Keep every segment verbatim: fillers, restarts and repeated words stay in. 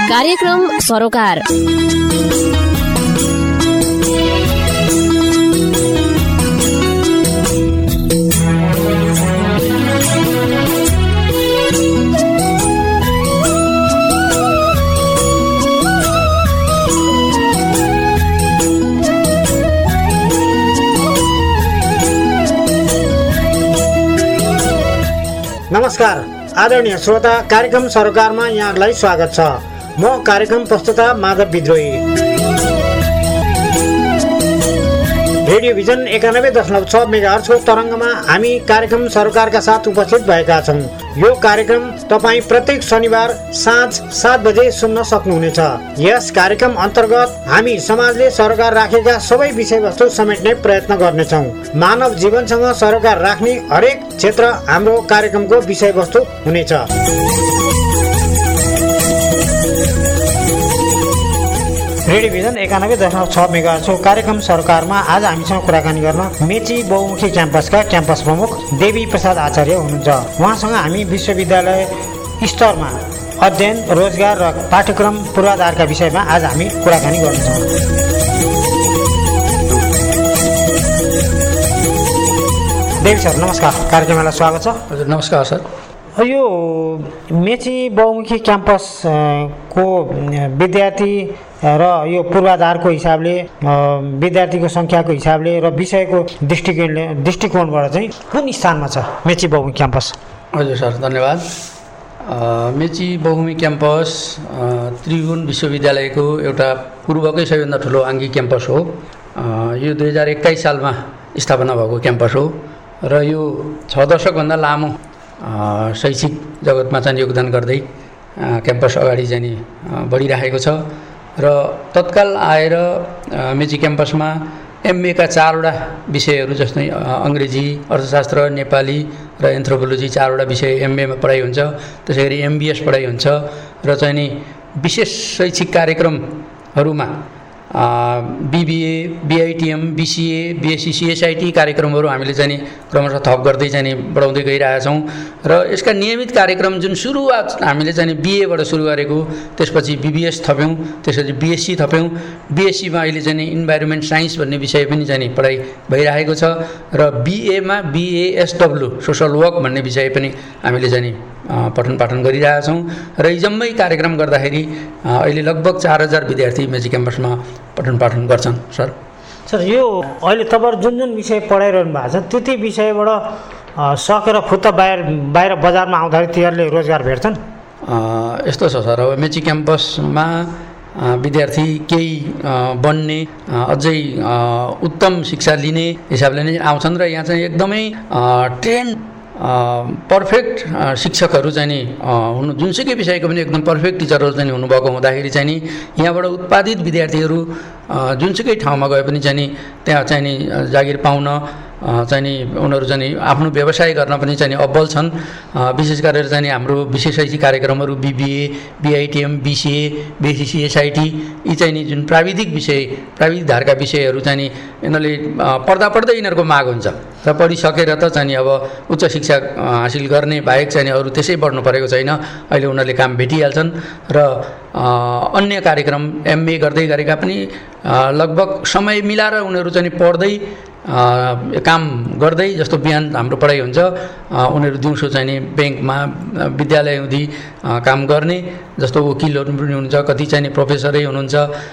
कार्यक्रम सरोकार। नमस्कार आदरणीय श्रोता, कार्यक्रम सरोकारमा यहाँहरूलाई स्वागत छ। म कार्यक्रम प्रस्तुता माधव विद्रोही। रेडियो भिजन एकानब्बे दशमलव छ मेगाहर्जको तरङ्गमा हामी कार्यक्रम सरोकारका साथ उपस्थित भएका छौँ। यो कार्यक्रम तपाईँ प्रत्येक शनिबार साँझ सात बजे सुन्न सक्नुहुनेछ। यस कार्यक्रम अन्तर्गत हामी समाजले सरोकार राखेका सबै विषयवस्तु समेट्ने प्रयत्न गर्नेछौँ। मानव जीवनसँग सरोकार राख्ने हरेक क्षेत्र हाम्रो कार्यक्रमको विषयवस्तु हुनेछ। रेडियो भिजन एकानब्बे दशमलव छ मेगाहर्जको कार्यक्रम सरकारमा आज हामीसँग कुराकानी गर्न मेची बहुमुखी क्याम्पसका क्याम्पस प्रमुख देवी प्रसाद आचार्य हुनुहुन्छ। उहाँसँग हामी विश्वविद्यालय स्तरमा अध्ययन, रोजगार र पाठ्यक्रम पूर्वाधारका विषयमा आज हामी कुराकानी गर्नेछौँ। देवी सर नमस्कार, कार्यक्रममा स्वागत छ। हजुर नमस्कार सर। यो मेची बहुमुखी क्याम्पसको विद्यार्थी र यो पूर्वाधारको हिसाबले, विद्यार्थीको सङ्ख्याको हिसाबले र विषयको दृष्टिकोणले दृष्टिकोणबाट चाहिँ कुन स्थानमा छ मेची बहुमुखी क्याम्पस? हजुर सर धन्यवाद। मेची बहुमुखी क्याम्पस त्रिभुवन विश्वविद्यालयको एउटा पूर्वकै सबैभन्दा ठुलो आङ्गिक क्याम्पस हो। यो दुई हजार एक्काइस सालमा स्थापना भएको क्याम्पस हो र यो छ दशकभन्दा लामो शैक्षिक जगतमा चाहिँ योगदान गर्दै क्याम्पस अगाडि जाने बढिरहेको छ र तत्काल आएर मेची क्याम्पसमा एमएका चारवटा विषयहरू जस्तै अङ्ग्रेजी, अर्थशास्त्र, नेपाली र एन्थ्रोपोलोजी चारवटा विषय एमएमा पढाइ हुन्छ। त्यसै गरी एमबिएस पढाइ हुन्छ र चाहिँ नि विशेष शैक्षिक कार्यक्रमहरूमा BBA, BITM, BCA, BSc, CSIT कार्यक्रमहरू हामीले चाहिँ क्रमशः थप गर्दै चाहिँ बढाउँदै गइरहेछौँ र यसका नियमित कार्यक्रम जुन सुरुवात हामीले चाहिँ बिएबाट सुरु गरेको, त्यसपछि बिबिएस थप्यौँ, त्यसपछि बिएससी थप्यौँ। बिएससीमा अहिले चाहिँ इन्भाइरोमेन्ट साइन्स भन्ने विषय पनि चाहिँ पढाइ भइरहेको छ र बिएमा बिएएसडब्लु सोसल वर्क भन्ने विषय पनि हामीले चाहिँ पठन पाठन गरिरहेछौँ र यी जम्मै कार्यक्रम गर्दाखेरि अहिले लगभग चार हजार विद्यार्थी मेची क्याम्पसमा पठन पाठन गर्छन्। सर सर यो अहिले तपाईँहरू जुन जुन विषय पढाइरहनु भएको छ त्यति विषयबाट सकेर फुत्त बाहिर बाहिर बजारमा आउँदाखेरि तिनीहरूले रोजगार भेट्छन्? यस्तो छ सर, अब मेची क्याम्पसमा विद्यार्थी केही बन्ने, अझै उत्तम शिक्षा लिने हिसाबले नै आउँछन् र यहाँ चाहिँ एकदमै ट्रेन्ड पर्फेक्ट शिक्षकहरू चाहिँ नि हुनु, जुनसुकै विषयको पनि एकदम पर्फेक्ट टिचरहरू चाहिँ हुनुभएको हुँदाखेरि चाहिँ नि यहाँबाट उत्पादित विद्यार्थीहरू जुनसुकै ठाउँमा गए पनि चाहिँ नि त्यहाँ चाहिँ नि जागिर पाउन चाहिँ नि उनीहरू चाहिँ आफ्नो व्यवसाय गर्न पनि चाहिँ अब्बल छन्। विशेष गरेर चाहिँ हाम्रो विशेष शैक्षिक कार्यक्रमहरू BBA, BITM, BCA, BSc, SIT यी चाहिँ नि जुन प्राविधिक विषय, प्राविधिक धारका विषयहरू चाहिँ नि यिनीहरूले पढ्दा पढ्दै यिनीहरूको माग हुन्छ र पढिसकेर त चाहिँ अब उच्च शिक्षा हासिल गर्ने बाहेक चाहिँ अरू त्यसै बढ्नु परेको छैन। अहिले उनीहरूले काम भेटिहाल्छन् र अन्य कार्यक्रम एमए गर्दै गरेका पनि लगभग समय मिलाएर उनीहरू चाहिँ पढ्दै काम गर्दै, जस्तो बिहान हाम्रो पढाइ हुन्छ, उनीहरू दिउँसो चाहिँ नि ब्याङ्कमा विद्यालय हुँदी काम गर्ने, जस्तो वकिलहरू पनि हुनुहुन्छ, कति चाहिँ नि प्रोफेसरै हुनुहुन्छ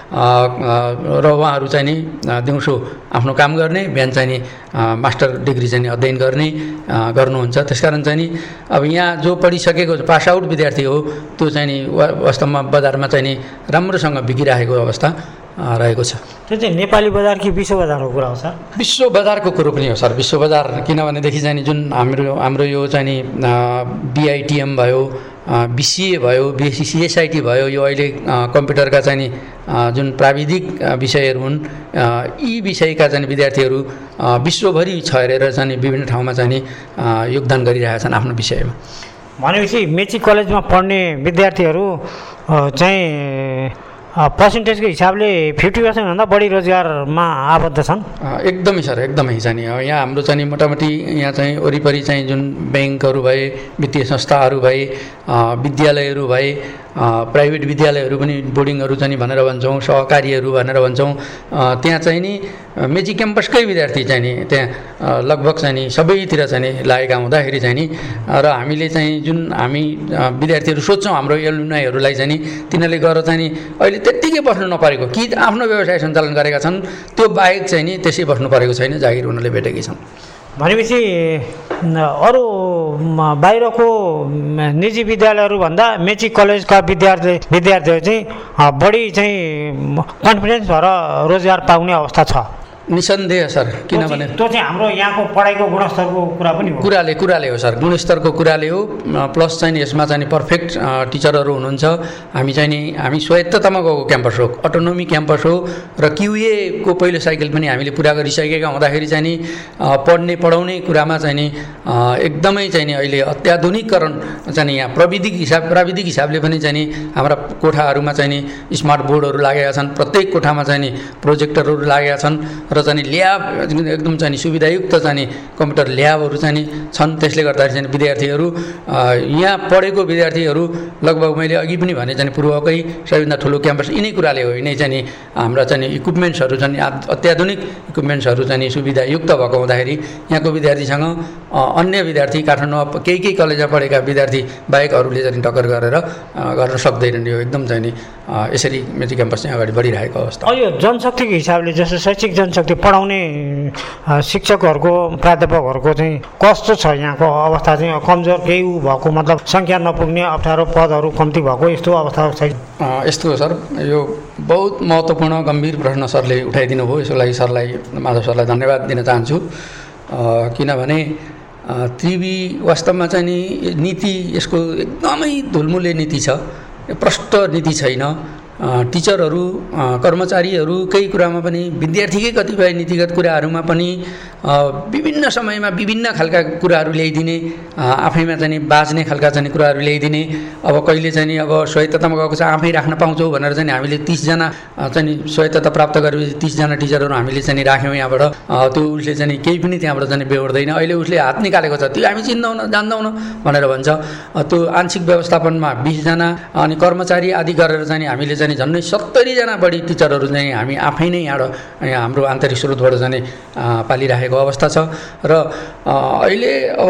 र उहाँहरू चाहिँ नि दिउँसो आफ्नो काम गर्ने, बिहान चाहिँ नि मास्टर डिग्री चाहिँ अध्ययन गर्ने गर्नुहुन्छ। त्यसकारण चाहिँ नि अब यहाँ जो पढिसकेको पास आउट विद्यार्थी हो त्यो चाहिँ नि वास्तवमा बजारमा चाहिँ नि राम्रोसँग बिकिरहेको अवस्था रहेको छ। त्यो चाहिँ नेपाली बजार कि विश्व बजारको कुरा हो सर? विश्व बजारको कुरो पनि हो सर, विश्व बजार। किनभनेदेखि चाहिँ जुन हाम्रो हाम्रो यो चाहिँ नि बिआइटिएम भयो, बिसिए भयो, बिएससी, सिएसआइटी भयो, यो अहिले कम्प्युटरका चाहिँ नि जुन प्राविधिक विषयहरू हुन्, यी विषयका चाहिँ विद्यार्थीहरू विश्वभरि छरेर चाहिँ विभिन्न ठाउँमा चाहिँ योगदान गरिरहेछन् आफ्नो विषयमा। भनेपछि मेची कलेजमा पढ्ने विद्यार्थीहरू चाहिँ पर्सेन्टेजको हिसाबले फिफ्टी पर्सेन्टभन्दा बढी रोजगारमा आबद्ध छन्? एकदमै सर, एकदमै चाहिँ यहाँ हाम्रो चाहिँ मोटामोटी यहाँ चाहिँ वरिपरि चाहिँ जुन ब्याङ्कहरू भए, वित्तीय संस्थाहरू भए, विद्यालयहरू भए प्राइभेट विद्यालयहरू पनि बोर्डिङहरू चाहिँ भनेर भन्छौँ, सहकारीहरू भनेर भन्छौँ, त्यहाँ चाहिँ नि मेची क्याम्पसकै विद्यार्थी चाहिँ नि त्यहाँ लगभग चाहिँ नि सबैतिर चाहिँ नि लागेका हुँदाखेरि चाहिँ नि र हामीले चाहिँ जुन हामी विद्यार्थीहरू सोध्छौँ हाम्रो एलुमनाईहरूलाई चाहिँ नि तिनीहरूले गरेर चाहिँ नि अहिले त्यत्तिकै बस्नु नपरेको कि आफ्नो व्यवसाय सञ्चालन गरेका छन्, त्यो बाहेक चाहिँ नि त्यसै बस्नु परेको छैन, जागिर उनीहरूले भेटेकै छन्। भनेपछि अरू बाहिरको निजी विद्यालयहरूभन्दा मेची कलेजका विद्यार्थी विद्यार्थीहरू चाहिँ बढी चाहिँ कन्फिडेन्स भएर रोजगार पाउने अवस्था छ। निसन्देह सर, किनभने त्यो चाहिँ हाम्रो यहाँको पढाइको गुणस्तरको कुरा पनि हो। कुराले कुराले हो सर, गुणस्तरको कुराले हो। प्लस चाहिँ यसमा चाहिँ पर्फेक्ट टिचरहरू हुनुहुन्छ। हामी चाहिँ नि हामी स्वायत्ततामा गएको क्याम्पस हो, अटोनोमी क्याम्पस हो र क्युएको पहिलो साइकल पनि हामीले पुरा गरिसकेका हुँदाखेरि चाहिँ नि पढ्ने पढाउने कुरामा चाहिँ नि एकदमै चाहिँ नि अहिले अत्याधुनिकीकरण चाहिँ नि यहाँ प्रविधिक हिसाब प्राविधिक हिसाबले पनि चाहिँ नि हाम्रा कोठाहरूमा चाहिँ नि स्मार्ट बोर्डहरू लागेका छन्, प्रत्येक कोठामा चाहिँ नि प्रोजेक्टरहरू लागेका छन् र चाहिँ ल्याब एकदम चाहिँ सुविधायुक्त चाहिँ कम्प्युटर ल्याबहरू चाहिँ छन्। त्यसले गर्दाखेरि चाहिँ विद्यार्थीहरू यहाँ पढेको विद्यार्थीहरू लगभग मैले अघि पनि भने चाहिँ पूर्वकै सबैभन्दा ठुलो क्याम्पस यिनै कुराले हो। यिनै चाहिँ हाम्रा चाहिँ इक्विपमेन्ट्सहरू छन्, अत्याधुनिक इक्विपमेन्ट्सहरू चाहिँ सुविधायुक्त भएको हुँदाखेरि यहाँको विद्यार्थीसँग अन्य विद्यार्थी काठमाडौँमा केही केही कलेजमा पढेका विद्यार्थी बाहेक अरूले चाहिँ टक्कर गरेर गर्न सक्दैनन्। यो एकदम चाहिँ नि यसरी मेची क्याम्पस चाहिँ अगाडि बढिरहेको अवस्था। यो जनशक्तिको हिसाबले जस्तो शैक्षिक जनशक्ति पढाउने शिक्षकहरूको प्राध्यापकहरूको चाहिँ कस्तो छ यहाँको अवस्था? चाहिँ कमजोर केही भएको मतलब सङ्ख्या नपुग्ने अप्ठ्यारो पदहरू कम्ती भएको यस्तो अवस्था छैन? यस्तो हो सर, यो बहुत महत्त्वपूर्ण गम्भीर प्रश्न सरले उठाइदिनु भयो। यसको लागि सरलाई माधव सरलाई धन्यवाद दिन चाहन्छु। किनभने त्रिवी वास्तवमा चाहिँ नि नीति यसको एकदमै धुलमुले नीति छ, प्रष्ट नीति छैन। टिचरहरू कर्मचारीहरू केही कुरामा पनि विद्यार्थीकै कतिपय नीतिगत कुराहरूमा पनि विभिन्न समयमा विभिन्न खालका कुराहरू ल्याइदिने, आफैमा चाहिँ बाँच्ने खालका चाहिँ कुराहरू ल्याइदिने। अब कहिले चाहिँ अब स्वायत्ततामा गएको छ आफै राख्न पाउँछौ भनेर चाहिँ हामीले तिसजना चाहिँ स्वायत्तता प्राप्त गरेपछि तिसजना टिचरहरू हामीले चाहिँ राख्यौँ यहाँबाट। त्यो उसले चाहिँ केही पनि त्यहाँबाट चाहिँ बेहोर्दैन। अहिले उसले हात निकालेको छ, त्यो हामी चिन्दैनौँ जान्दैनौँ भनेर भन्छ। त्यो आंशिक व्यवस्थापनमा बिसजना अनि कर्मचारी आदि गरेर चाहिँ हामीले चाहिँ झन्डै सत्तरीजना बढी टिचरहरू चाहिँ हामी आफै नै यहाँ हाम्रो आन्तरिक स्रोतबाट चाहिँ पालिरहेको अवस्था छ। र अहिले अब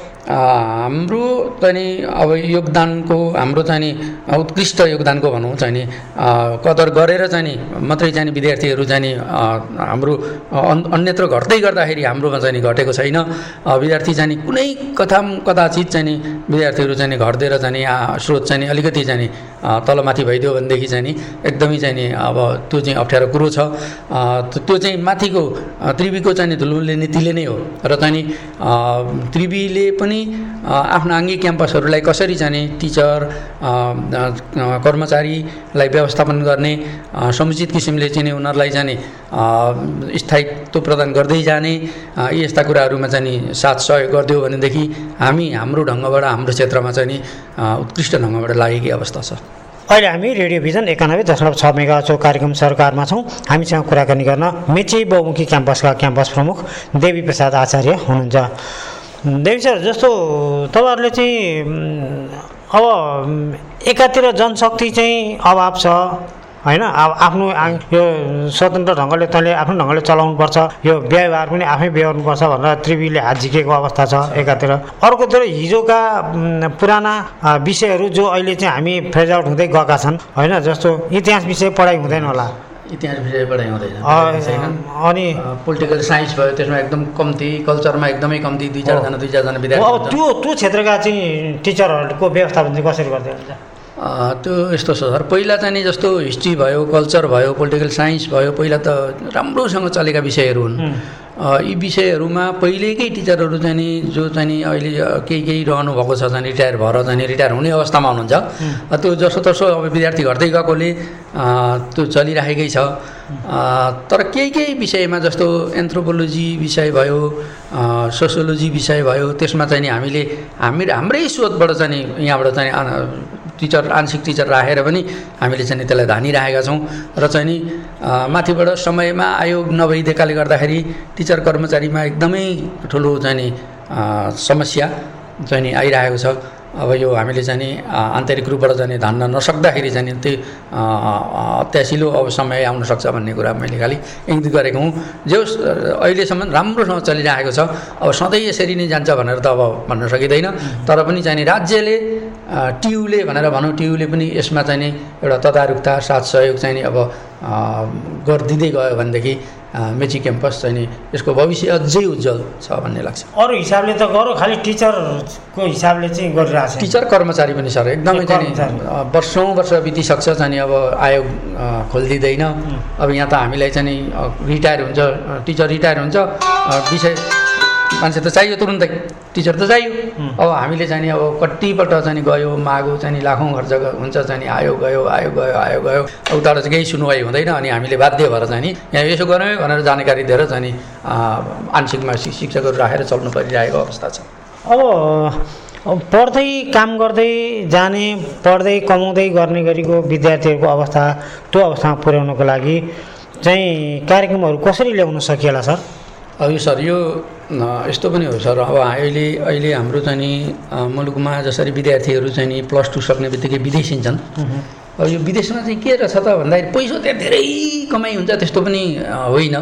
हाम्रो चाहिँ अब योगदानको हाम्रो चाहिँ उत्कृष्ट योगदानको भनौँ चाहिँ कदर गरेर चाहिँ मात्रै चाहिँ विद्यार्थीहरू चाहिँ हाम्रो अन्यत्र घट्दै गर्दाखेरि हाम्रोमा चाहिँ घटेको छैन। विद्यार्थी चाहिँ कुनै कथा कदाचित चाहिँ विद्यार्थीहरू चाहिँ घट्दै चाहिँ स्रोत चाहिँ अलिकति चाहिँ तलमाथि भइदियो भनेदेखि चाहिँ एकदमै चाहिँ अब त्यो चाहिँ अप्ठ्यारो कुरो छ। त्यो चाहिँ माथिको त्रिवीको चाहिँ धुलमुले नीतिले नै हो। र चाहिँ त्रिवीले पनि आफ्नो आङ्गिक क्याम्पसहरूलाई कसरी चाहिँ टिचर कर्मचारीलाई व्यवस्थापन गर्ने, समुचित किसिमले चाहिँ उनीहरूलाई चाहिँ स्थायित्व प्रदान गर्दै जाने यस्ता कुराहरूमा चाहिँ साथ सहयोग गरिदियो भनेदेखि हामी हाम्रो ढङ्गबाट हाम्रो क्षेत्रमा चाहिँ उत्कृष्ट ढङ्गबाट लागेकै अवस्था छ। अहिले हामी रेडियो भिजन एकानब्बे दशमलव छ मेगाहर्जको कार्यक्रम सरकारमा छौँ। हामीसँग कुराकानी गर्न मेची बहुमुखी क्याम्पसका क्याम्पस प्रमुख देवी प्रसाद आचार्य हुनुहुन्छ। देवी सर, जस्तो तपाईँहरूले चाहिँ अब एकातिर जनशक्ति चाहिँ अभाव छ होइन, अब आफ्नो यो स्वतन्त्र ढङ्गले तैँले आफ्नो ढङ्गले चलाउनुपर्छ, यो व्यवहार पनि आफै बेहोर्नुपर्छ भनेर त्रिवीले हात झिकेको अवस्था छ एकातिर। अर्कोतिर हिजोका पुराना विषयहरू जो अहिले चाहिँ हामी फेज आउट हुँदै गएका छन् होइन, जस्तो इतिहास विषय पढाइ हुँदैन होला, इतिहास विषय पढाइ हुँदैन, अनि पोलिटिकल साइन्स भयो त्यसमा एकदम कम्ती, कल्चरमा एकदमै कम्ती, दुई चारजना दुई चारजना विद्यार्थी। अब त्यो त्यो क्षेत्रका चाहिँ टिचरहरूको व्यवस्थापन चाहिँ कसरी गर्दै हुन्छ? त्यो यस्तो छ सर, पहिला चाहिँ नि जस्तो हिस्ट्री भयो, कल्चर भयो, पोलिटिकल साइन्स भयो, पहिला त राम्रोसँग चलेका विषयहरू हुन्। यी विषयहरूमा पहिलेकै टिचरहरू चाहिँ नि जो चाहिँ नि अहिले केही केही रहनु भएको छ चाहिँ रिटायर भएर चाहिँ रिटायर हुने अवस्थामा हुनुहुन्छ। त्यो जसोतसो अब विद्यार्थी घट्दै गएकोले त्यो चलिरहेकै छ। तर केही केही विषयमा जस्तो एन्थ्रोपोलोजी विषय भयो, सोसियोलोजी विषय भयो, त्यसमा चाहिँ नि हामीले हामी हाम्रै स्रोतबाट चाहिँ यहाँबाट चाहिँ टिचर आंशिक टिचर राखेर पनि हामीले चाहिँ त्यसलाई धानिरहेका छौँ। र चाहिँ नि माथिबाट समयमा आयोग नभइदिएकाले गर्दाखेरि टिचर कर्मचारीमा एकदमै ठुलो चाहिँ नि समस्या चाहिँ नि आइरहेको छ। अब यो हामीले चाहिँ नि आन्तरिक रूपबाट चाहिँ धान्न नसक्दाखेरि चाहिँ त्यो अत्यासिलो अब समय आउन सक्छ भन्ने कुरा मैले खालि इङ्गित गरेको हुँ। जो अहिलेसम्म राम्रोसँग चलिरहेको छ, अब सधैँ यसरी नै जान्छ भनेर त अब भन्न सकिँदैन। तर पनि चाहिँ नि राज्यले टियुले भनेर भनौँ, टियुले पनि यसमा चाहिँ नि एउटा तदारुकता साथ सहयोग चाहिँ नि अब गरिदिँदै गयो भनेदेखि मेची क्याम्पस चाहिँ नि यसको भविष्य अझै उज्जवल छ भन्ने लाग्छ। अरू हिसाबले त गरौँ, खालि टिचरको हिसाबले चाहिँ गरिरहेको छ। टिचर कर्मचारी पनि सर एकदमै चाहिँ वर्षौँ वर्ष बितिसक्छ चाहिँ अब आयोग खोलिदिँदैन। अब यहाँ त हामीलाई चाहिँ रिटायर हुन्छ, टिचर रिटायर हुन्छ, विषय मान्छे त चाहियो तुरुन्तै, टिचर त चाहियो। अब हामीले चाहिँ अब कतिपल्ट चाहिँ गयो मागो चाहिँ लाखौँ खर्च हुन्छ, चाहिँ आयो गयो आयो गयो आयो गयो उताबाट चाहिँ केही सुनवाई हुँदैन। अनि हामीले बाध्य भएर चाहिँ यहाँ यसो गरौँ भनेर जानकारी दिएर चाहिँ आंशिकमा शिक्षकहरू राखेर चल्नु परिरहेको अवस्था छ। अब पढ्दै काम गर्दै जाने, पढ्दै कमाउँदै गर्ने गरेको विद्यार्थीहरूको अवस्था त्यो अवस्थामा पुर्याउनको लागि चाहिँ कार्यक्रमहरू कसरी ल्याउन सकिएला सर? अब यो सर यो यस्तो पनि हो सर, अब अहिले अहिले हाम्रो चाहिँ नि मुलुकमा जसरी विद्यार्थीहरू चाहिँ नि प्लस टू सक्ने बित्तिकै विदेशिन्छन्। अब यो विदेशमा चाहिँ के रहेछ त भन्दाखेरि पैसा त्यहाँ धेरै कमाइ हुन्छ त्यस्तो पनि होइन।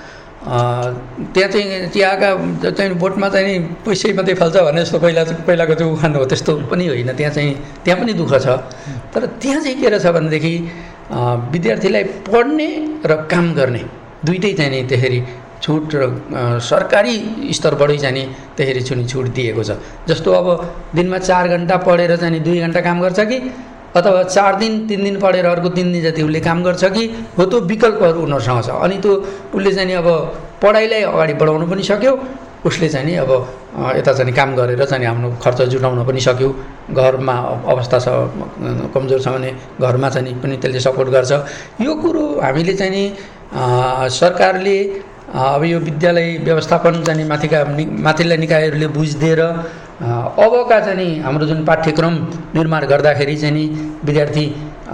त्यहाँ चाहिँ चियाका चाहिँ बोटमा चाहिँ नि पैसै मात्रै फाल्छ भने जस्तो पहिला पहिलाको चाहिँ उखान हो त्यस्तो पनि होइन। त्यहाँ चाहिँ त्यहाँ पनि दुःख छ। तर त्यहाँ चाहिँ के रहेछ भनेदेखि विद्यार्थीलाई पढ्ने र काम गर्ने दुइटै चाहिँ नि त्यसरी छुट र सरकारी स्तरबाटै चाहिँ नि त्यसरी छुनी छुट दिएको छ। जस्तो अब दिनमा चार घन्टा पढेर चाहिँ दुई घन्टा काम गर्छ कि, अथवा चार दिन तिन दिन पढेर अर्को तिन दिन जति उसले काम गर्छ कि, हो त्यो विकल्पहरू उनीहरूसँग छ। अनि त्यो उसले चाहिँ नि अब पढाइलाई अगाडि बढाउनु पनि सक्यो, उसले चाहिँ नि अब यता चाहिँ काम गरेर चाहिँ आफ्नो खर्च जुटाउन पनि सक्यो। घरमा अवस्था छ कमजोर छ भने घरमा चाहिँ पनि त्यसले सपोर्ट गर्छ। यो कुरो हामीले चाहिँ नि सरकारले अब यो विद्यालय व्यवस्थापन चाहिँ माथिका माथिल्ला निकायहरूले बुझिदिएर अबका चाहिँ हाम्रो जुन पाठ्यक्रम निर्माण गर्दाखेरि चाहिँ नि विद्यार्थी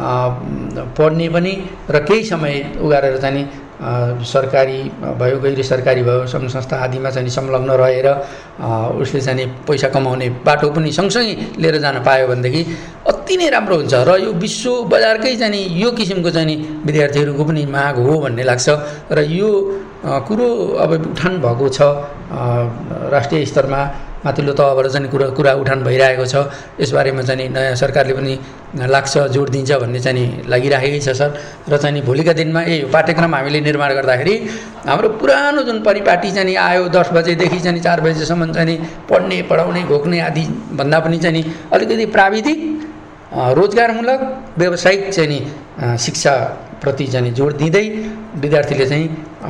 पढ्ने पनि र केही समय उगारेर चाहिँ सरकारी भयो गैर सरकारी भयो सङ्घ संस्था आदिमा चाहिँ संलग्न रहेर उसले चाहिँ पैसा कमाउने बाटो पनि सँगसँगै लिएर जान पायो भनेदेखि अति नै राम्रो हुन्छ। र यो विश्व बजारकै चाहिँ यो किसिमको चाहिँ विद्यार्थीहरूको पनि माग हो भन्ने लाग्छ। र यो कुरो अब उठान भएको छ राष्ट्रिय स्तरमा, माथिल्लो तहबाट चाहिँ कुरा कुरा उठान भइरहेको छ। यसबारेमा चाहिँ नयाँ सरकारले पनि लाग्छ जोड दिन्छ भन्ने चाहिँ लागिरहेकै छ सर। र चाहिँ भोलिका दिनमा ए पाठ्यक्रम हामीले निर्माण गर्दाखेरि हाम्रो पुरानो जुन परिपाटी चाहिँ आयो दस बजेदेखि चाहिँ चार बजेसम्म चाहिँ पढ्ने पढाउने घोक्ने आदि भन्दा पनि चाहिँ अलिकति प्राविधिक रोजगारमूलक व्यावसायिक चाहिँ शिक्षाप्रति चाहिँ जोड दिँदै विद्यार्थीले चाहिँ